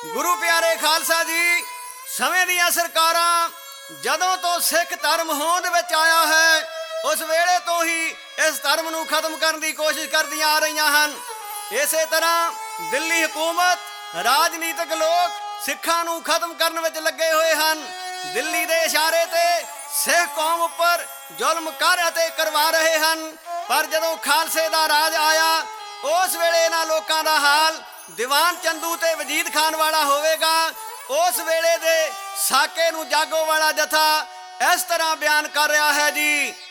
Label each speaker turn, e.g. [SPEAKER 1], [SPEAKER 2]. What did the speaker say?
[SPEAKER 1] ਗੁਰੂ ਪਿਆਰੇ ਖਾਲਸਾ ਜੀ, ਸਮੇਂ ਦੀਆਂ ਸਰਕਾਰਾਂ ਜਦੋਂ ਤੋਂ ਸਿੱਖ ਧਰਮ ਹੋਂਦ ਵਿੱਚ ਆਇਆ ਹੈ, ਉਸ ਵੇਲੇ ਤੋਂ ਹੀ ਇਸ ਧਰਮ ਨੂੰ ਖਤਮ ਕਰਨ ਦੀ ਕੋਸ਼ਿਸ਼ ਕਰਦੀਆਂ ਆ ਰਹੀਆਂ ਹਨ। ਇਸੇ ਤਰ੍ਹਾਂ ਦਿੱਲੀ ਹਕੂਮਤ, ਰਾਜਨੀਤਿਕ ਲੋਕ ਸਿੱਖਾਂ ਨੂੰ ਖਤਮ ਕਰਨ ਵਿੱਚ ਲੱਗੇ ਹੋਏ ਹਨ। ਦਿੱਲੀ ਦੇ ਇਸ਼ਾਰੇ ਤੇ ਸਿੱਖ ਕੌਮ ਉੱਪਰ ਜ਼ੁਲਮ ਕਰ ਅਤੇ ਕਰਵਾ ਰਹੇ ਹਨ। ਪਰ ਜਦੋਂ ਖਾਲਸੇ ਦਾ ਰਾਜ ਆਇਆ, ਉਸ ਵੇਲੇ ਇਹਨਾਂ ਲੋਕਾਂ ਦਾ ਹਾਲ ਦੀਵਾਨ ਚੰਦੂ ਤੇ ਵਜੀਦ ਖਾਨ ਵਾਲਾ ਹੋਵੇਗਾ। ਉਸ ਵੇਲੇ ਦੇ ਸਾਕੇ ਨੂੰ ਜਾਗੋ ਵਾਲਾ ਜਥਾ ਇਸ ਤਰ੍ਹਾਂ ਬਿਆਨ ਕਰ ਰਿਹਾ ਹੈ ਜੀ।